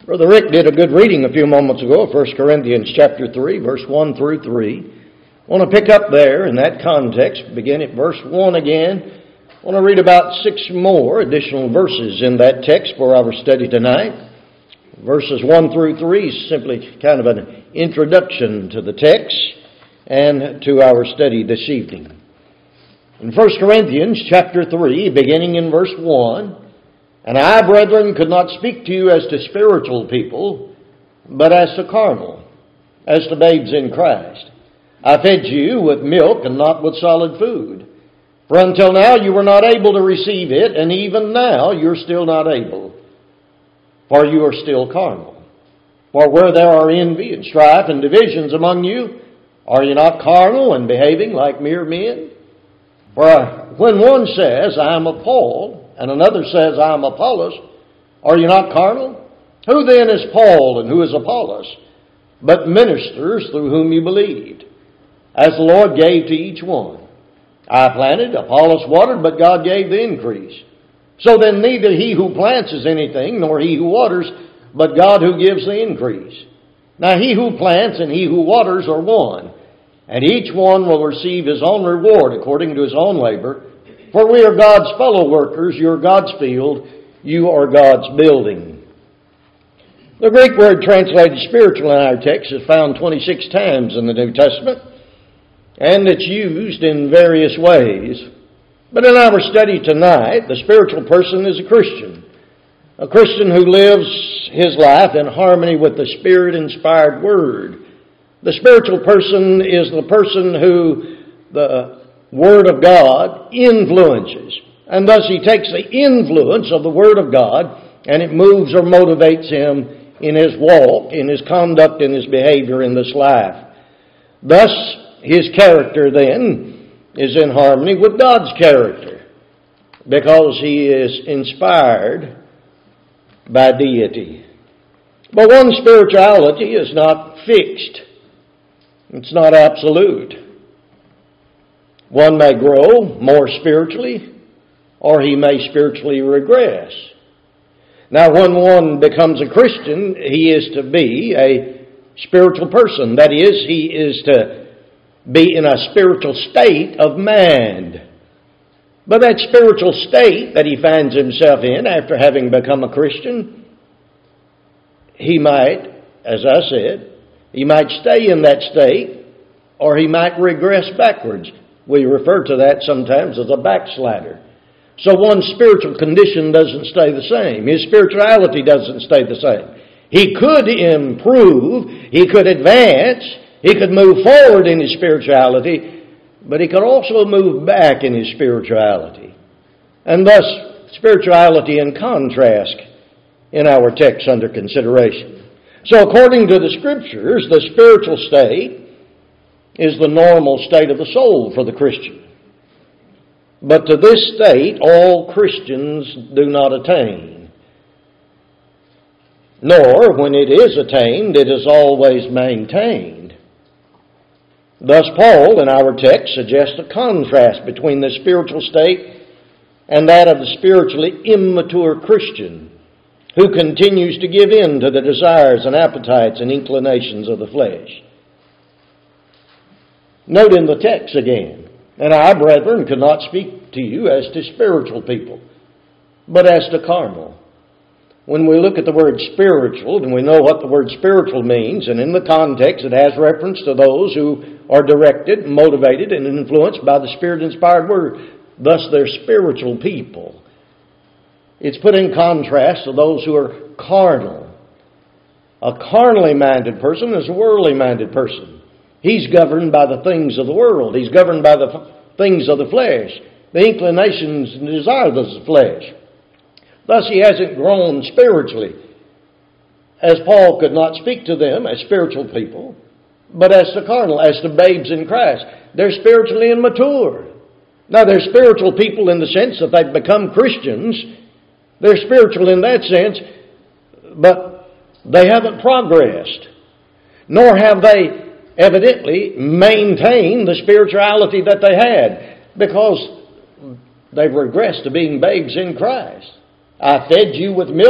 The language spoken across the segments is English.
Brother Rick did a good reading a few moments ago of 1 Corinthians chapter 3, verse 1 through 3. I want to pick up there in that context, begin at verse 1 again. I want to read about 6 more additional verses in that text for our study tonight. Verses 1 through 3 is simply kind of an introduction to the text and to our study this evening. In 1 Corinthians chapter 3, beginning in verse 1, "And I, brethren, could not speak to you as to spiritual people, but as to carnal, as to babes in Christ. I fed you with milk and not with solid food. For until now you were not able to receive it, and even now you're still not able. For you are still carnal. For where there are envy and strife and divisions among you, are you not carnal and behaving like mere men? For when one says, I am of Paul, and another says, I am Apollos, are you not carnal? Who then is Paul and who is Apollos? But ministers through whom you believed, as the Lord gave to each one. I planted, Apollos watered, but God gave the increase. So then neither he who plants is anything, nor he who waters, but God who gives the increase. Now he who plants and he who waters are one, and each one will receive his own reward according to his own labor. For we are God's fellow workers, you are God's field, you are God's building." The Greek word translated spiritual in our text is found 26 times in the New Testament, and it's used in various ways. But in our study tonight, the spiritual person is a Christian who lives his life in harmony with the Spirit-inspired Word. The spiritual person is the person who the Word of God influences. And thus he takes the influence of the Word of God and it moves or motivates him in his walk, in his conduct, in his behavior in this life. Thus his character then is in harmony with God's character because he is inspired by deity. But one's spirituality is not fixed. It's not absolute. One may grow more spiritually, or he may spiritually regress. Now, when one becomes a Christian, he is to be a spiritual person. That is, he is to be in a spiritual state of mind. But that spiritual state that he finds himself in after having become a Christian, he might, as I said, he might stay in that state, or he might regress backwards. We refer to that sometimes as a backslider. So one's spiritual condition doesn't stay the same. His spirituality doesn't stay the same. He could improve, he could advance, he could move forward in his spirituality, but he could also move back in his spirituality. And thus, spirituality in contrast in our text under consideration. So according to the Scriptures, the spiritual state is the normal state of the soul for the Christian. But to this state, all Christians do not attain. Nor, when it is attained, it is always maintained. Thus, Paul, in our text, suggests a contrast between the spiritual state and that of the spiritually immature Christian who continues to give in to the desires and appetites and inclinations of the flesh. Note in the text again, "And I, brethren, could not speak to you as to spiritual people, but as to carnal." When we look at the word spiritual, and we know what the word spiritual means, and in the context it has reference to those who are directed, motivated, and influenced by the Spirit-inspired Word. Thus they're spiritual people. It's put in contrast to those who are carnal. A carnally minded person is a worldly minded person. He's governed by the things of the world. He's governed by the things of the flesh, the inclinations and desires of the flesh. Thus he hasn't grown spiritually, as Paul could not speak to them as spiritual people, but as to carnal, as to babes in Christ. They're spiritually immature. Now they're spiritual people in the sense that they've become Christians. They're spiritual in that sense, but they haven't progressed, nor have they evidently maintained the spirituality that they had, because they've regressed to being babes in Christ. I fed you with milk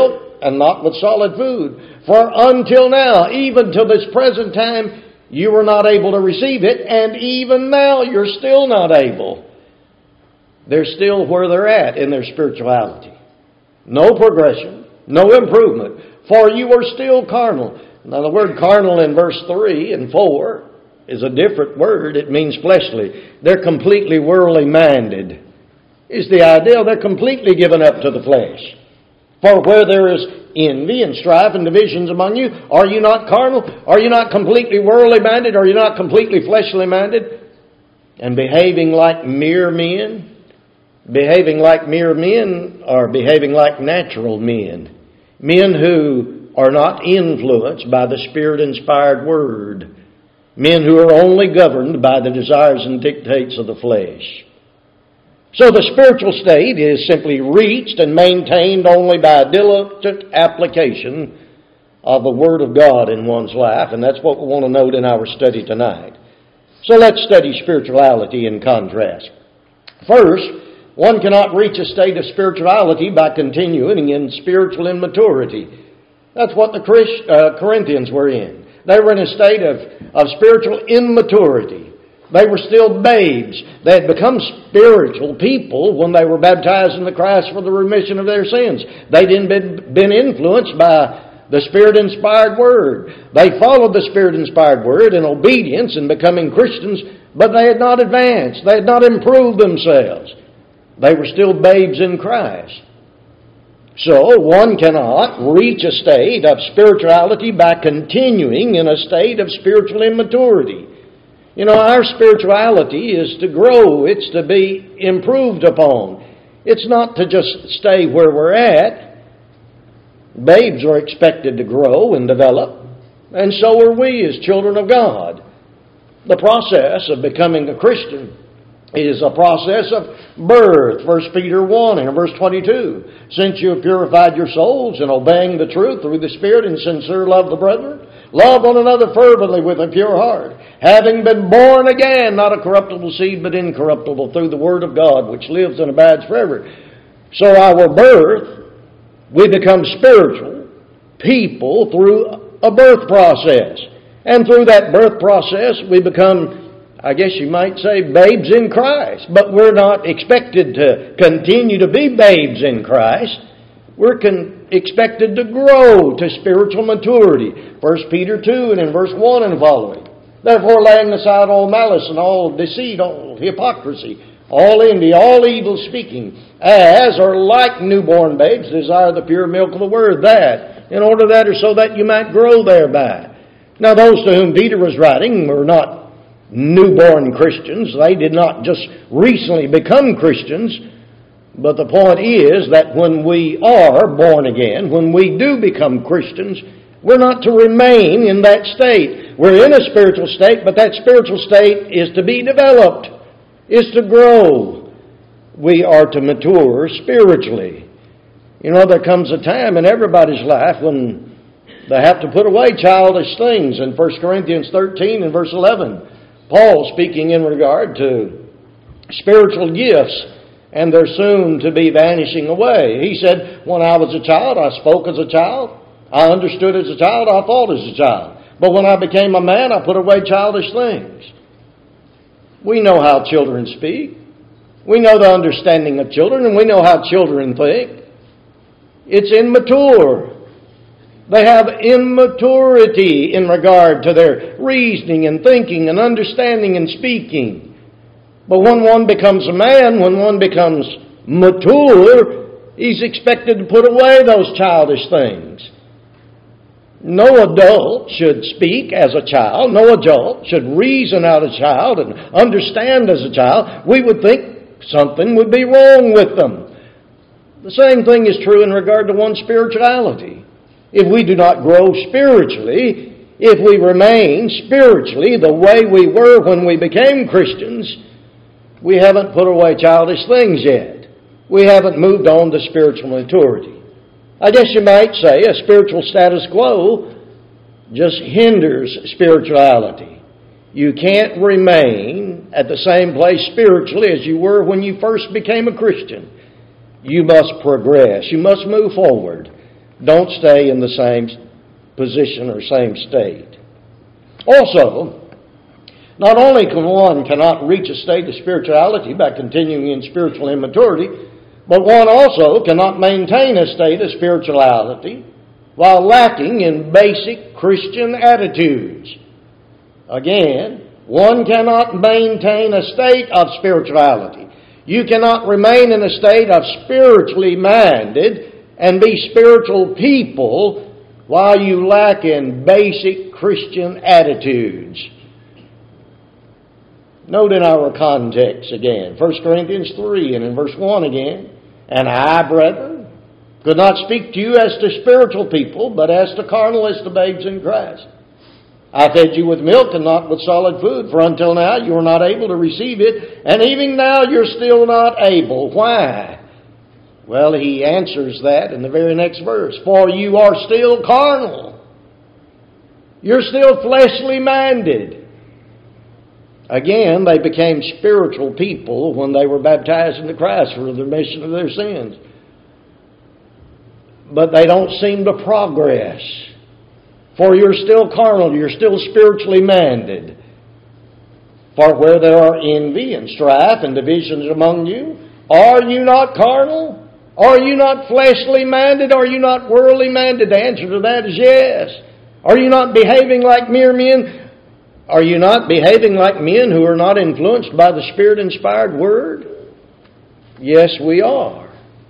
and not with solid food. For until now, even till this present time, you were not able to receive it, and even now you're still not able. They're still where they're at in their spirituality. No progression, no improvement, for you are still carnal. Now the word carnal in verse 3 and 4 is a different word. It means fleshly. They're completely worldly minded. Is the idea they're completely given up to the flesh. For where there is envy and strife and divisions among you, are you not carnal? Are you not completely worldly minded? Are you not completely fleshly minded? And behaving like mere men? Behaving like mere men or behaving like natural men? Men who are not influenced by the Spirit-inspired Word. Men who are only governed by the desires and dictates of the flesh. So the spiritual state is simply reached and maintained only by a diligent application of the Word of God in one's life, and that's what we want to note in our study tonight. So let's study spirituality in contrast. First, one cannot reach a state of spirituality by continuing in spiritual immaturity. That's what the Corinthians were in. They were in a state of spiritual immaturity. They were still babes. They had become spiritual people when they were baptized in the Christ for the remission of their sins. They didn't been influenced by the Spirit-inspired Word. They followed the Spirit-inspired Word in obedience and becoming Christians, but they had not advanced. They had not improved themselves. They were still babes in Christ. So one cannot reach a state of spirituality by continuing in a state of spiritual immaturity. You know, our spirituality is to grow. It's to be improved upon. It's not to just stay where we're at. Babes are expected to grow and develop, and so are we as children of God. The process of becoming a Christian is a process of birth. 1 Peter 1 and verse 22. Since you have purified your souls in obeying the truth through the Spirit and sincere love of the brethren, love one another fervently with a pure heart, having been born again, not a corruptible seed, but incorruptible, through the Word of God, which lives and abides forever. So our birth, we become spiritual people through a birth process. And through that birth process, we become, I guess you might say, babes in Christ. But we're not expected to continue to be babes in Christ. We're expected to grow to spiritual maturity. 1 Peter 2 and in verse 1 and following. Therefore, laying aside all malice and all deceit, all hypocrisy, all envy, all evil speaking, as or like newborn babes, desire the pure milk of the Word, that, in order that or so that you might grow thereby. Now, those to whom Peter was writing were not newborn Christians. They did not just recently become Christians. But the point is that when we are born again, when we do become Christians, we're not to remain in that state. We're in a spiritual state, but that spiritual state is to be developed, is to grow. We are to mature spiritually. You know, there comes a time in everybody's life when they have to put away childish things. In 1 Corinthians 13 and verse 11, Paul speaking in regard to spiritual gifts, and they're soon to be vanishing away. He said, when I was a child, I spoke as a child. I understood as a child. I thought as a child. But when I became a man, I put away childish things. We know how children speak. We know the understanding of children, and we know how children think. It's immature. They have immaturity in regard to their reasoning and thinking and understanding and speaking. But when one becomes a man, when one becomes mature, he's expected to put away those childish things. No adult should speak as a child. No adult should reason out a child and understand as a child. We would think something would be wrong with them. The same thing is true in regard to one's spirituality. If we do not grow spiritually, if we remain spiritually the way we were when we became Christians, we haven't put away childish things yet. We haven't moved on to spiritual maturity. I guess you might say a spiritual status quo just hinders spirituality. You can't remain at the same place spiritually as you were when you first became a Christian. You must progress. You must move forward. don't stay in the same position or same state. Also, not only cannot reach a state of spirituality by continuing in spiritual immaturity, but one also cannot maintain a state of spirituality while lacking in basic Christian attitudes. Again, one cannot maintain a state of spirituality. You cannot remain in a state of spiritually minded and be spiritual people while you lack in basic Christian attitudes. Note in our context again, 1 Corinthians 3 and in verse 1 again, "And I, brethren, could not speak to you as to spiritual people, but as to carnal, as to babes in Christ. I fed you with milk and not with solid food, for until now you were not able to receive it, and even now you're still not able." Why? Well, he answers that in the very next verse. "For you are still carnal." You're still fleshly minded. Again, they became spiritual people when they were baptized into Christ for the remission of their sins. But they don't seem to progress. For you're still carnal, you're still spiritually minded. For where there are envy and strife and divisions among you, are you not carnal? Are you not fleshly minded? Are you not worldly minded? The answer to that is yes. Are you not behaving like mere men? Are you not behaving like men who are not influenced by the Spirit-inspired Word? Yes, we are.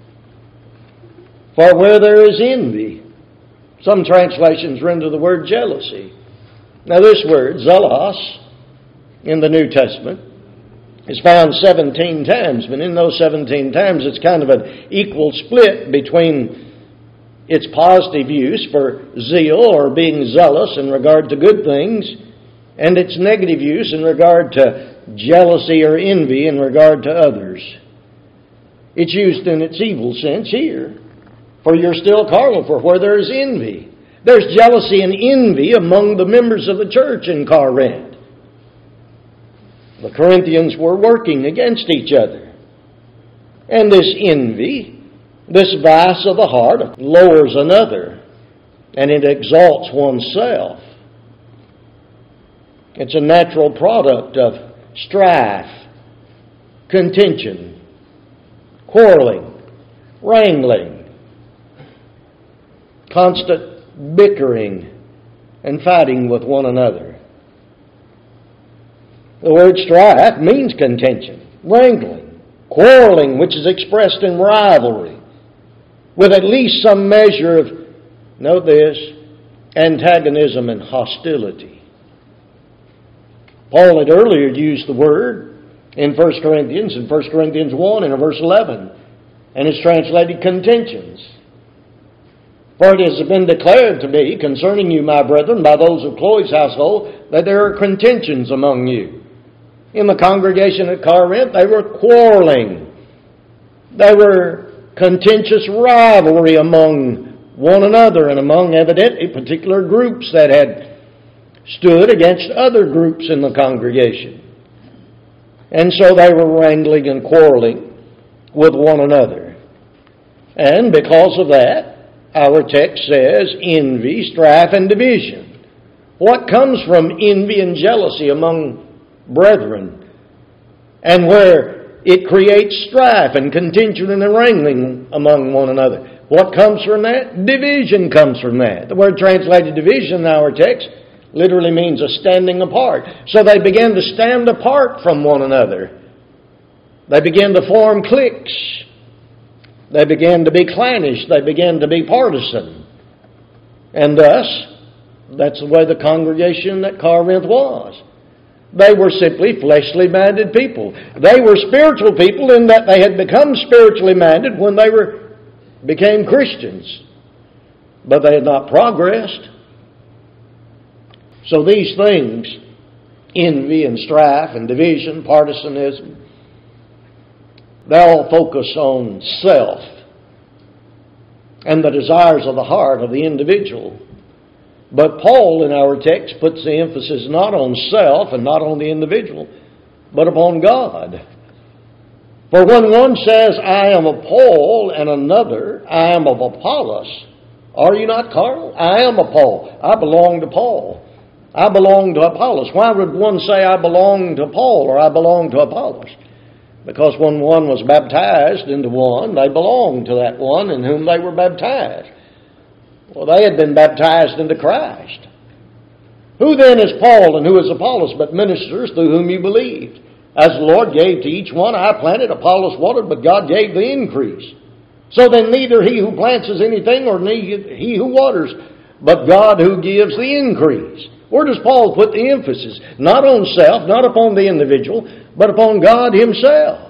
For where there is envy, some translations render the word jealousy. Now this word, zelos, in the New Testament, is found 17 times, but in those 17 times it's kind of an equal split between its positive use for zeal or being zealous in regard to good things, and its negative use in regard to jealousy or envy in regard to others. It's used in its evil sense here. For you're still carnal, for where there is envy. There's jealousy and envy among the members of the church in Corinth. The Corinthians were working against each other. And this envy, this vice of the heart, lowers another, and it exalts oneself. It's a natural product of strife, contention, quarreling, wrangling, constant bickering, and fighting with one another. The word strife means contention, wrangling, quarreling, which is expressed in rivalry, with at least some measure of, note this, antagonism and hostility. Paul had earlier used the word in 1 Corinthians, in 1 Corinthians 1 and in verse 11, and it's translated contentions. For it has been declared to me concerning you, my brethren, by those of Chloe's household, that there are contentions among you. In the congregation at Corinth, they were quarreling. They were contentious rivalry among one another and among evidently particular groups that had stood against other groups in the congregation. And so they were wrangling and quarreling with one another. And because of that, our text says envy, strife, and division. What comes from envy and jealousy among brethren? And where it creates strife and contention and wrangling among one another. What comes from that? Division comes from that. The word translated division in our text literally means a standing apart. So they began to stand apart from one another. They began to form cliques. They began to be clannish. They began to be partisan. And thus, that's the way the congregation at Corinth was. They were simply fleshly minded people. They were spiritual people in that they had become spiritually minded when they became Christians. But they had not progressed. So these things, envy and strife and division, partisanism, they all focus on self and the desires of the heart of the individual. But Paul in our text puts the emphasis not on self and not on the individual, but upon God. For when one says, I am of Paul, and another, I am of Apollos, Are you not carnal? I am of Paul. I belong to Paul. I belong to Apollos. Why would one say I belong to Paul or I belong to Apollos? Because when one was baptized into one, they belonged to that one in whom they were baptized. Well, they had been baptized into Christ. Who then is Paul and who is Apollos but ministers through whom you believed? As the Lord gave to each one, I planted, Apollos watered, but God gave the increase. So then neither he who plants is anything or he who waters, but God who gives the increase. Where does Paul put the emphasis? Not on self, not upon the individual, but upon God Himself.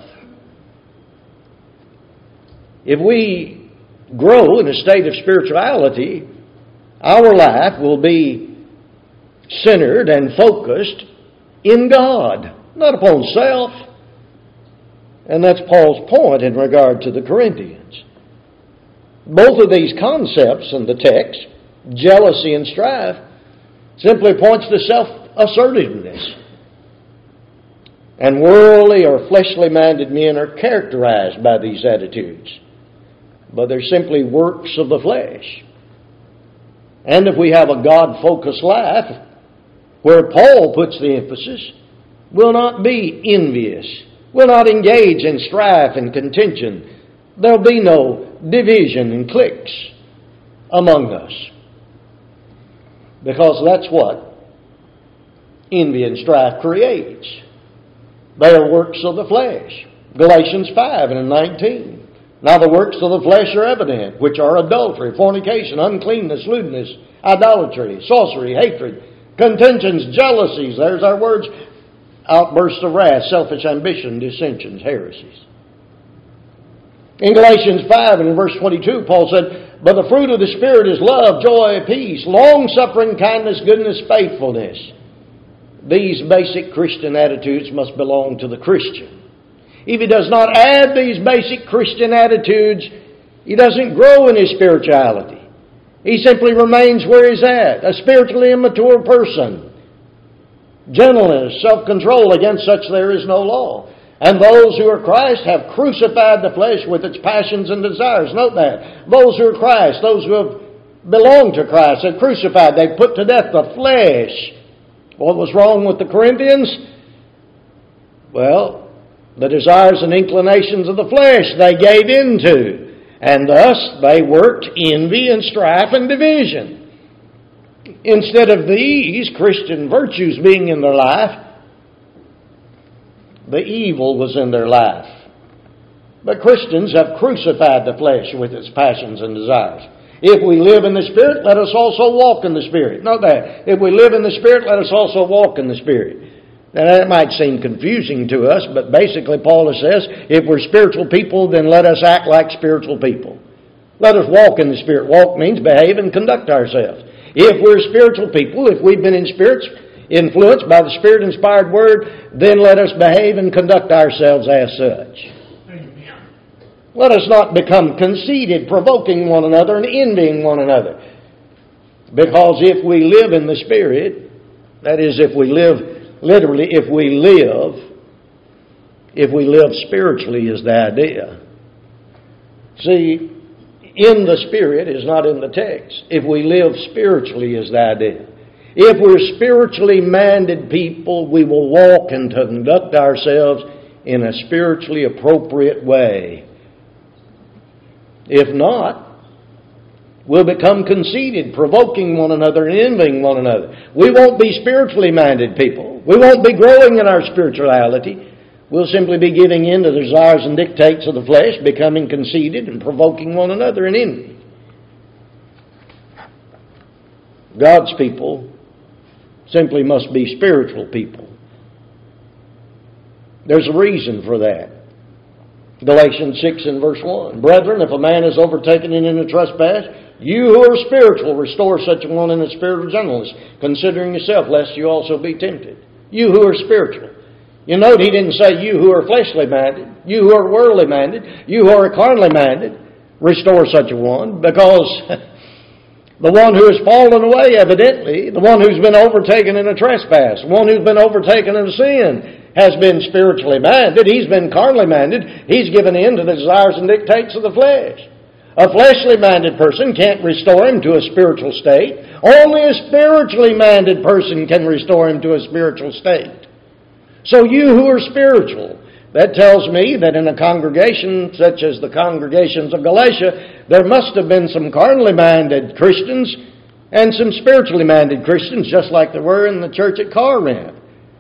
If we grow in a state of spirituality, our life will be centered and focused in God, not upon self. And that's Paul's point in regard to the Corinthians. Both of these concepts in the text, jealousy and strife, simply points to self-assertiveness. And worldly or fleshly minded men are characterized by these attitudes. But they're simply works of the flesh. And if we have a God-focused life, where Paul puts the emphasis, we'll not be envious. We'll not engage in strife and contention. There'll be no division and cliques among us. Because that's what envy and strife creates. They are works of the flesh. Galatians 5 and 19. Now the works of the flesh are evident, which are adultery, fornication, uncleanness, lewdness, idolatry, sorcery, hatred, contentions, jealousies, there's our words, outbursts of wrath, selfish ambition, dissensions, heresies. In Galatians 5 and in verse 22, Paul said, but the fruit of the Spirit is love, joy, peace, long-suffering, kindness, goodness, faithfulness. These basic Christian attitudes must belong to the Christian. If he does not add these basic Christian attitudes, he doesn't grow in his spirituality. He simply remains where he's at, a spiritually immature person. Gentleness, self-control, against such there is no law. And those who are Christ have crucified the flesh with its passions and desires. Note that. Those who are Christ, those who have belonged to Christ, have crucified. They've put to death the flesh. What was wrong with the Corinthians? Well, the desires and inclinations of the flesh they gave into. And thus they worked envy and strife and division. Instead of these Christian virtues being in their life, the evil was in their life. But Christians have crucified the flesh with its passions and desires. If we live in the Spirit, let us also walk in the Spirit. Note that. If we live in the Spirit, let us also walk in the Spirit. Now that might seem confusing to us, but basically Paul says, if we're spiritual people, then let us act like spiritual people. Let us walk in the Spirit. Walk means behave and conduct ourselves. If we're spiritual people, if we've been in spirits, influenced by the Spirit-inspired Word, then let us behave and conduct ourselves as such. Amen. Let us not become conceited, provoking one another and envying one another. Because if we live in the Spirit, that is, if we live, literally, if we live spiritually is the idea. See, in the Spirit is not in the text. If we live spiritually is the idea. If we're spiritually minded people, we will walk and conduct ourselves in a spiritually appropriate way. If not, we'll become conceited, provoking one another and envying one another. We won't be spiritually minded people. We won't be growing in our spirituality. We'll simply be giving in to the desires and dictates of the flesh, becoming conceited and provoking one another in envy. God's people simply must be spiritual people. There's a reason for that. Galatians 6 and verse 1. Brethren, if a man is overtaken in a trespass, you who are spiritual, restore such a one in a spirit of gentleness, considering yourself, lest you also be tempted. You who are spiritual. You note he didn't say you who are fleshly minded, you who are worldly minded, you who are carnally minded, restore such a one, because the one who has fallen away, evidently, the one who's been overtaken in a trespass, the one who's been overtaken in a sin, has been spiritually minded. He's been carnally minded. He's given in to the desires and dictates of the flesh. A fleshly minded person can't restore him to a spiritual state. Only a spiritually minded person can restore him to a spiritual state. So you who are spiritual, that tells me that in a congregation such as the congregations of Galatia, there must have been some carnally minded Christians and some spiritually minded Christians, just like there were in the church at Corinth.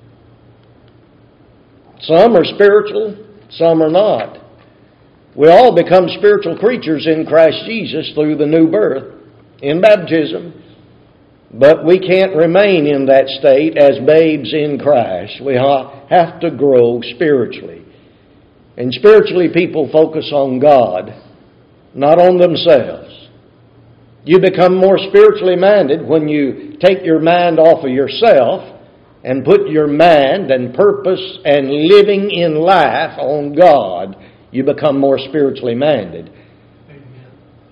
Some are spiritual, some are not. We all become spiritual creatures in Christ Jesus through the new birth, in baptism. But we can't remain in that state as babes in Christ. We have to grow spiritually. And spiritually, people focus on God, not on themselves. You become more spiritually minded when you take your mind off of yourself and put your mind and purpose and living in life on God. You become more spiritually minded. Amen.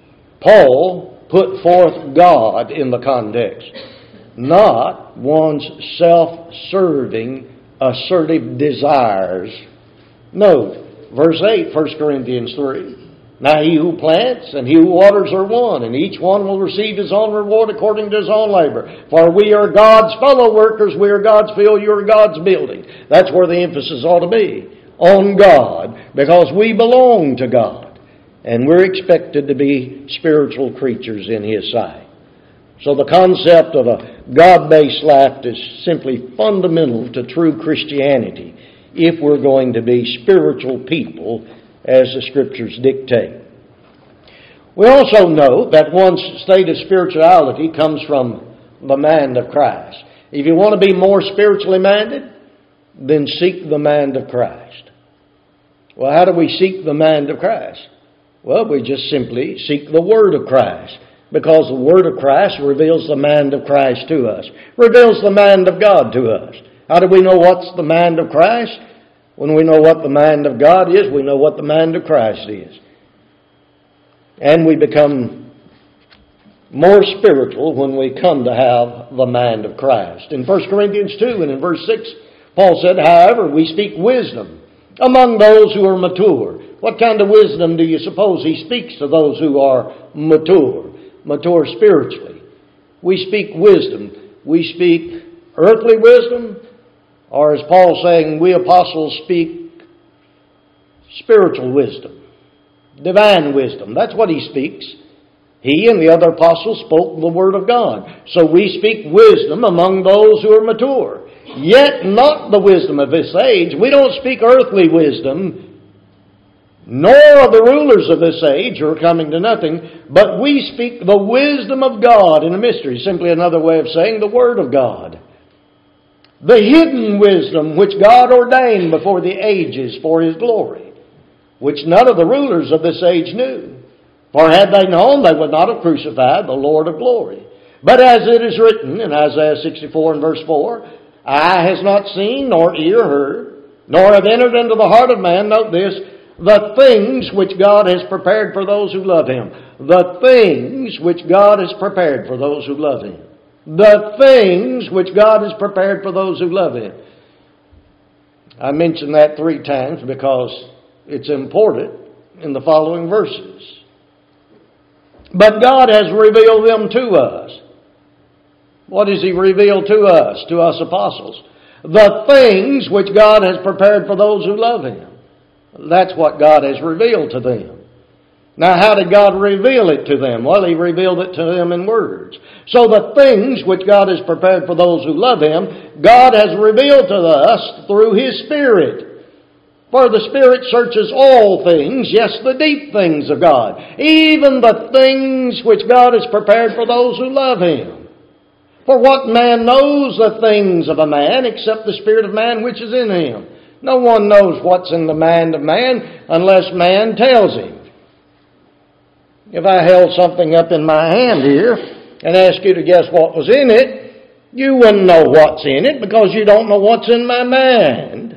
Paul put forth God in the context, not one's self-serving, assertive desires. Note, verse 8, 1 Corinthians 3. Now he who plants and he who waters are one, and each one will receive his own reward according to his own labor. For we are God's fellow workers, we are God's field, you are God's building. That's where the emphasis ought to be. On God, because we belong to God, and we're expected to be spiritual creatures in His sight. So the concept of a God-based life is simply fundamental to true Christianity if we're going to be spiritual people as the Scriptures dictate. We also know that one's state of spirituality comes from the mind of Christ. If you want to be more spiritually minded, then seek the mind of Christ. Well, how do we seek the mind of Christ? Well, we just simply seek the Word of Christ, because the Word of Christ reveals the mind of Christ to us, reveals the mind of God to us. How do we know what's the mind of Christ? When we know what the mind of God is, we know what the mind of Christ is. And we become more spiritual when we come to have the mind of Christ. In 1 Corinthians 2 and in verse 6, Paul said, however, we speak wisdom among those who are mature. What kind of wisdom do you suppose he speaks to those who are mature? Mature spiritually. We speak wisdom. We speak earthly wisdom, or as Paul's saying, we apostles speak spiritual wisdom, divine wisdom. That's what he speaks. He and the other apostles spoke the Word of God. So we speak wisdom among those who are mature. Yet not the wisdom of this age. We don't speak earthly wisdom, nor of the rulers of this age who are coming to nothing, but we speak the wisdom of God in a mystery. Simply another way of saying the Word of God. The hidden wisdom which God ordained before the ages for His glory, which none of the rulers of this age knew. For had they known, they would not have crucified the Lord of glory. But as it is written in Isaiah 64 and verse 4, eye has not seen, nor ear heard, nor have entered into the heart of man, note this, the things which God has prepared for those who love Him. The things which God has prepared for those who love Him. The things which God has prepared for those who love Him. I mention that 3 times because it's important in the following verses. But God has revealed them to us. What has He revealed to us apostles? The things which God has prepared for those who love Him. That's what God has revealed to them. Now, how did God reveal it to them? Well, He revealed it to them in words. So the things which God has prepared for those who love Him, God has revealed to us through His Spirit. For the Spirit searches all things, yes, the deep things of God, even the things which God has prepared for those who love Him. For what man knows the things of a man except the spirit of man which is in him? No one knows what's in the mind of man unless man tells him. If I held something up in my hand here and asked you to guess what was in it, you wouldn't know what's in it because you don't know what's in my mind.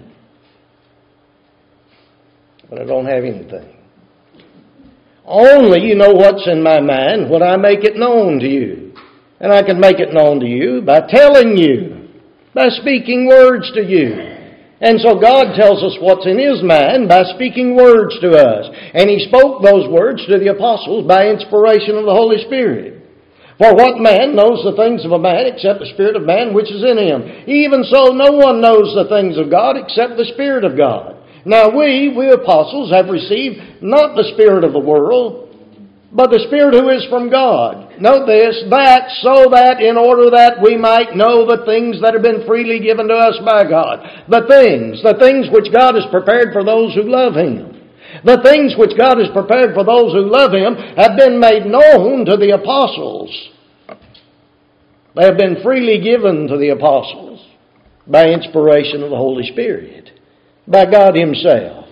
But I don't have anything. Only you know what's in my mind when I make it known to you. And I can make it known to you by telling you, by speaking words to you. And so God tells us what's in His mind by speaking words to us. And He spoke those words to the apostles by inspiration of the Holy Spirit. For what man knows the things of a man except the Spirit of man which is in him? Even so, no one knows the things of God except the Spirit of God. Now we apostles, have received not the spirit of the world, but the Spirit who is from God. Note this, so that in order that we might know the things that have been freely given to us by God. The things which God has prepared for those who love Him. The things which God has prepared for those who love Him have been made known to the apostles. They have been freely given to the apostles by inspiration of the Holy Spirit, by God Himself.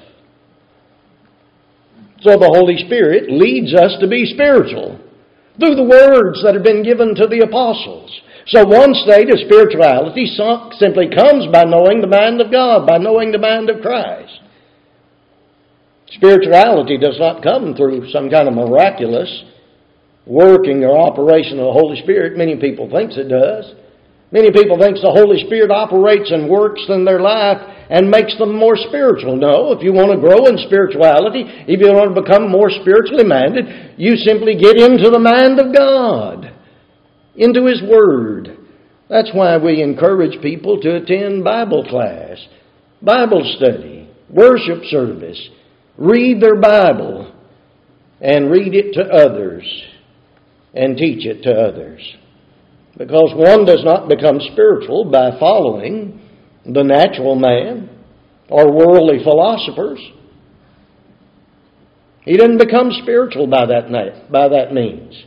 So the Holy Spirit leads us to be spiritual through the words that have been given to the apostles. So one state of spirituality simply comes by knowing the mind of God, by knowing the mind of Christ. Spirituality does not come through some kind of miraculous working or operation of the Holy Spirit. Many people think it does. Many people think the Holy Spirit operates and works in their life and makes them more spiritual. No, if you want to grow in spirituality, if you want to become more spiritually minded, you simply get into the mind of God, into His Word. That's why we encourage people to attend Bible class, Bible study, worship service, read their Bible, and read it to others, and teach it to others. Because one does not become spiritual by following the natural man or worldly philosophers. He didn't become spiritual by that means.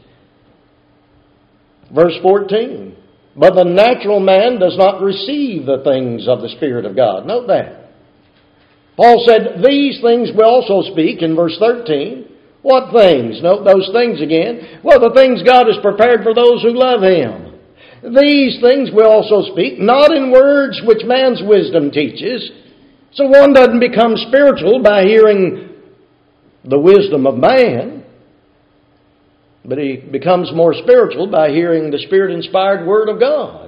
Verse 14, but the natural man does not receive the things of the Spirit of God. Note that. Paul said, these things we also speak in verse 13. What things? Note those things again. Well, the things God has prepared for those who love Him. These things we also speak, not in words which man's wisdom teaches. So one doesn't become spiritual by hearing the wisdom of man, but he becomes more spiritual by hearing the Spirit-inspired Word of God.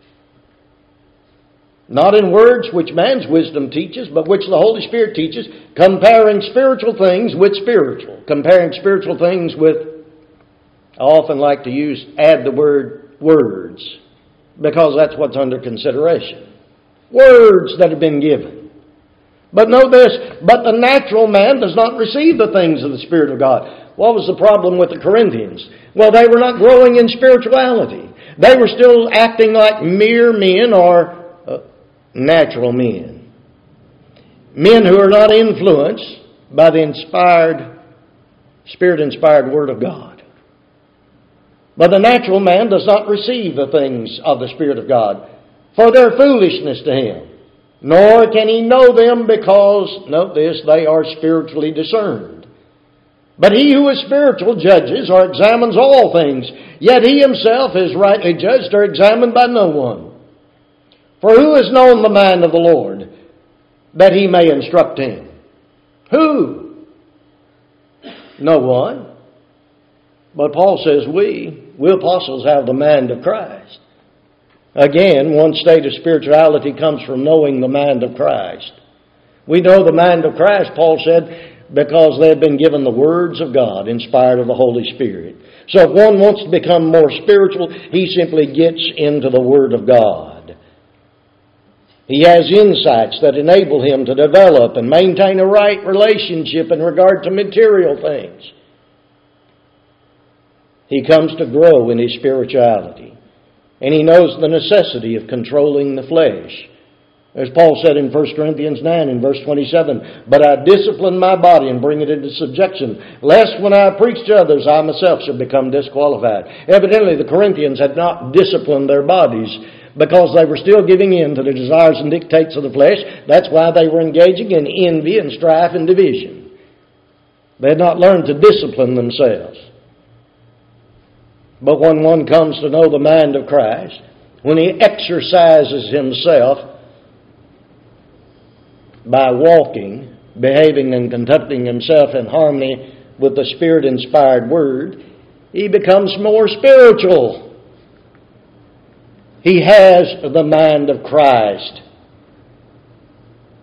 Not in words which man's wisdom teaches, but which the Holy Spirit teaches, comparing spiritual things with spiritual. Comparing spiritual things with, I often like to add the word words, because that's what's under consideration. Words that have been given. But know this, but the natural man does not receive the things of the Spirit of God. What was the problem with the Corinthians? Well, they were not growing in spirituality. They were still acting like mere men or natural men. Men who are not influenced by the Spirit-inspired Word of God. But the natural man does not receive the things of the Spirit of God, for their foolishness to him. Nor can he know them because, note this, they are spiritually discerned. But he who is spiritual judges or examines all things, yet he himself is rightly judged or examined by no one. For who has known the mind of the Lord, that He may instruct him? Who? No one. But Paul says we apostles have the mind of Christ. Again, one state of spirituality comes from knowing the mind of Christ. We know the mind of Christ, Paul said, because they have been given the words of God, inspired of the Holy Spirit. So if one wants to become more spiritual, he simply gets into the Word of God. He has insights that enable him to develop and maintain a right relationship in regard to material things. He comes to grow in his spirituality. And he knows the necessity of controlling the flesh. As Paul said in 1 Corinthians 9 in verse 27, but I discipline my body and bring it into subjection, lest when I preach to others, I myself should become disqualified. Evidently, the Corinthians had not disciplined their bodies because they were still giving in to the desires and dictates of the flesh. That's why they were engaging in envy and strife and division. They had not learned to discipline themselves. But when one comes to know the mind of Christ, when he exercises himself by walking, behaving and conducting himself in harmony with the Spirit-inspired Word, he becomes more spiritual. He has the mind of Christ.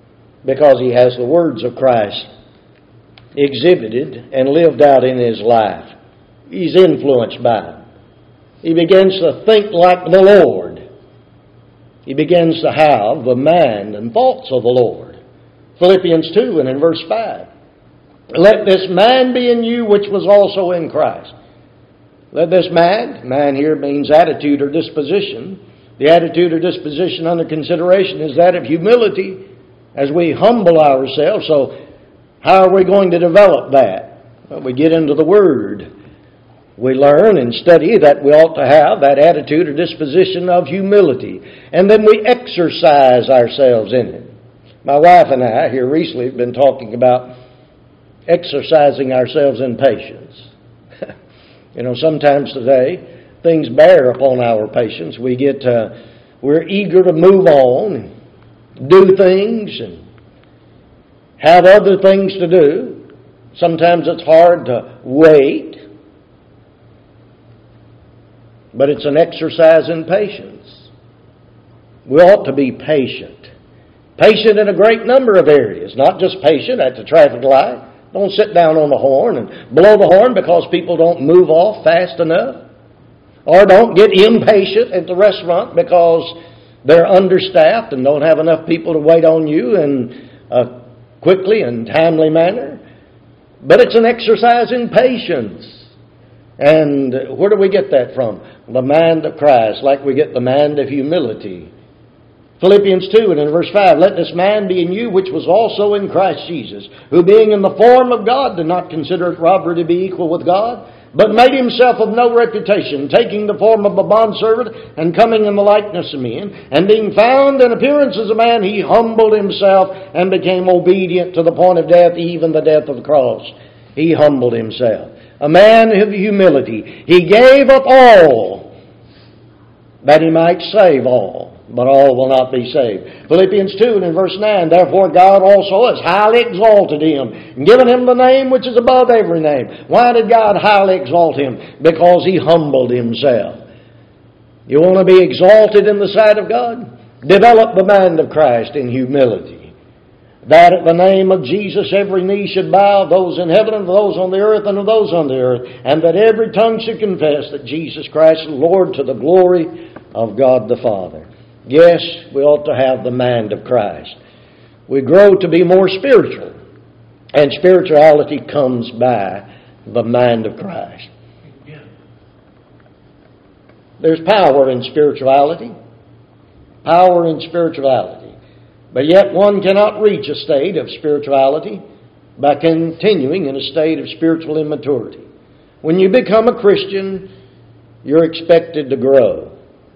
because he has the words of Christ exhibited and lived out in his life. He's influenced by them. He begins to think like the Lord. He begins to have the mind and thoughts of the Lord. Philippians 2 and in verse 5. Let this mind be in you which was also in Christ. Let this mind here means attitude or disposition. The attitude or disposition under consideration is that of humility as we humble ourselves. So how are we going to develop that? Well, we get into the Word. We learn and study that we ought to have that attitude or disposition of humility. And then we exercise ourselves in it. My wife and I here recently have been talking about exercising ourselves in patience. Sometimes today things bear upon our patience. We're eager to move on and do things and have other things to do. Sometimes it's hard to wait. But it's an exercise in patience. We ought to be patient. Patient in a great number of areas. Not just patient at the traffic light. Don't sit down on the horn and blow the horn because people don't move off fast enough. Or don't get impatient at the restaurant because they're understaffed and don't have enough people to wait on you in a quickly and timely manner. But it's an exercise in patience. And where do we get that from? The mind of Christ, like we get the mind of humility. Philippians 2 and in verse 5, let this mind be in you which was also in Christ Jesus, who being in the form of God did not consider it robbery to be equal with God, but made himself of no reputation, taking the form of a bondservant and coming in the likeness of men, and being found in appearance as a man, he humbled himself and became obedient to the point of death, even the death of the cross. He humbled himself. A man of humility. He gave up all that he might save all, but all will not be saved. Philippians 2 and in verse 9, therefore God also has highly exalted him and given him the name which is above every name. Why did God highly exalt him? Because he humbled himself. You want to be exalted in the sight of God? Develop the mind of Christ in humility. That at the name of Jesus every knee should bow, those in heaven and those on the earth and of those on the earth, and that every tongue should confess that Jesus Christ is Lord to the glory of God the Father. Yes, we ought to have the mind of Christ. We grow to be more spiritual, and spirituality comes by the mind of Christ. There's power in spirituality. Power in spirituality. But yet one cannot reach a state of spirituality by continuing in a state of spiritual immaturity. When you become a Christian, you're expected to grow.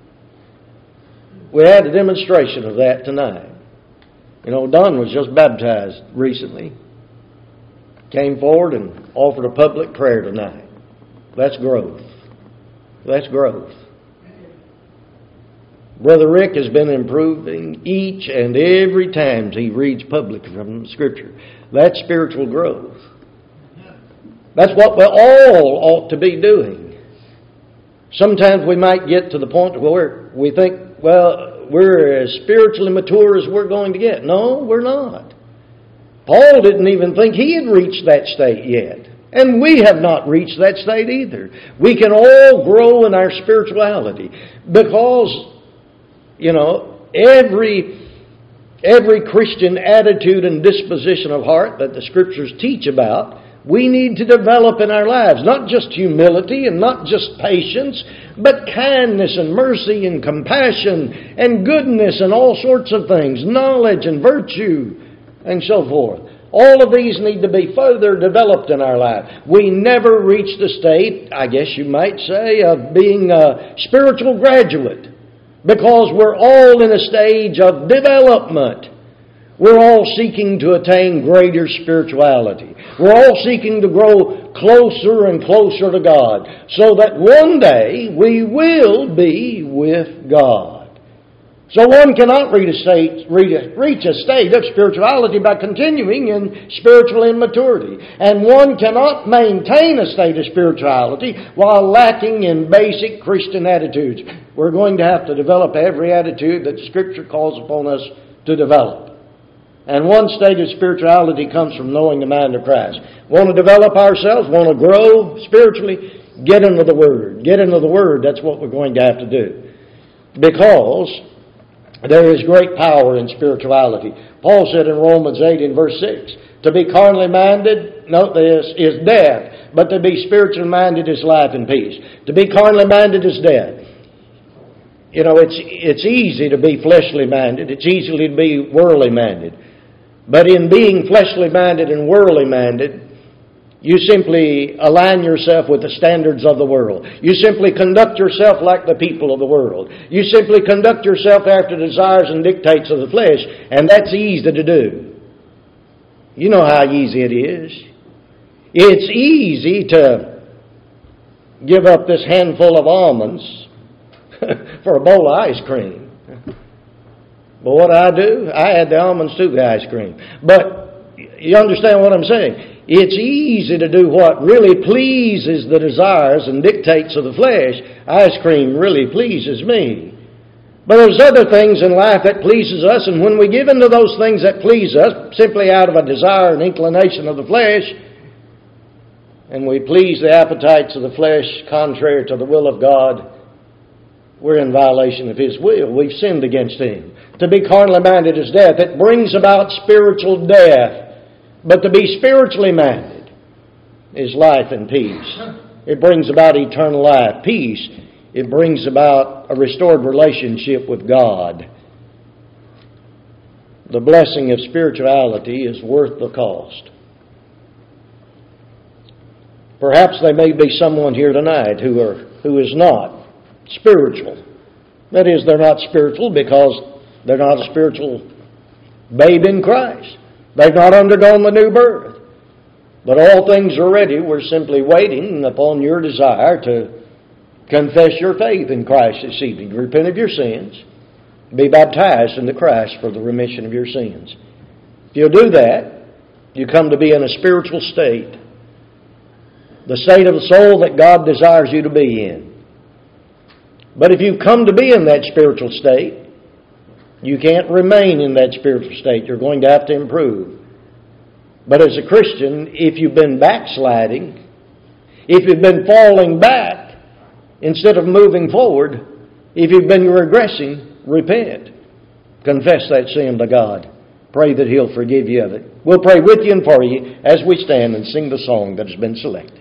We had a demonstration of that tonight. Don was just baptized recently. Came forward and offered a public prayer tonight. That's growth. That's growth. Brother Rick has been improving each and every time he reads publicly from Scripture. That's spiritual growth. That's what we all ought to be doing. Sometimes we might get to the point where we think, well, we're as spiritually mature as we're going to get. No, we're not. Paul didn't even think he had reached that state yet. And we have not reached that state either. We can all grow in our spirituality because every Christian attitude and disposition of heart that the Scriptures teach about, we need to develop in our lives. Not just humility and not just patience, but kindness and mercy and compassion and goodness and all sorts of things, knowledge and virtue and so forth. All of these need to be further developed in our life. We never reach the state, I guess you might say, of being a spiritual graduate. Because we're all in a stage of development. We're all seeking to attain greater spirituality. We're all seeking to grow closer and closer to God, so that one day we will be with God. So one cannot reach a state of spirituality by continuing in spiritual immaturity. And one cannot maintain a state of spirituality while lacking in basic Christian attitudes. We're going to have to develop every attitude that Scripture calls upon us to develop. And one state of spirituality comes from knowing the mind of Christ. Want to develop ourselves, want to grow spiritually, get into the Word. Get into the Word, that's what we're going to have to do. Because there is great power in spirituality. Paul said in Romans 8 in verse 6, to be carnally minded, note this, is death. But to be spiritually minded is life and peace. To be carnally minded is death. You know, it's easy to be fleshly minded. It's easy to be worldly minded. But in being fleshly minded and worldly minded, you simply align yourself with the standards of the world. You simply conduct yourself like the people of the world. You simply conduct yourself after the desires and dictates of the flesh, and that's easy to do. You know how easy it is. It's easy to give up this handful of almonds for a bowl of ice cream. But what do? I add the almonds to the ice cream. But you understand what I'm saying? It's easy to do what really pleases the desires and dictates of the flesh. Ice cream really pleases me. But there's other things in life that pleases us, and when we give into those things that please us, simply out of a desire and inclination of the flesh, and we please the appetites of the flesh contrary to the will of God, we're in violation of His will. We've sinned against Him. To be carnally minded is death. It brings about spiritual death. But to be spiritually minded is life and peace. It brings about eternal life. Peace. It brings about a restored relationship with God. The blessing of spirituality is worth the cost. Perhaps there may be someone here tonight who is not spiritual. That is, they're not spiritual because they're not a spiritual babe in Christ. They've not undergone the new birth. But all things are ready. We're simply waiting upon your desire to confess your faith in Christ this evening. Repent of your sins. Be baptized into Christ for the remission of your sins. If you'll do that, you come to be in a spiritual state. The state of the soul that God desires you to be in. But if you come to be in that spiritual state, you can't remain in that spiritual state. You're going to have to improve. But as a Christian, if you've been backsliding, if you've been falling back instead of moving forward, if you've been regressing, repent. Confess that sin to God. Pray that He'll forgive you of it. We'll pray with you and for you as we stand and sing the song that has been selected.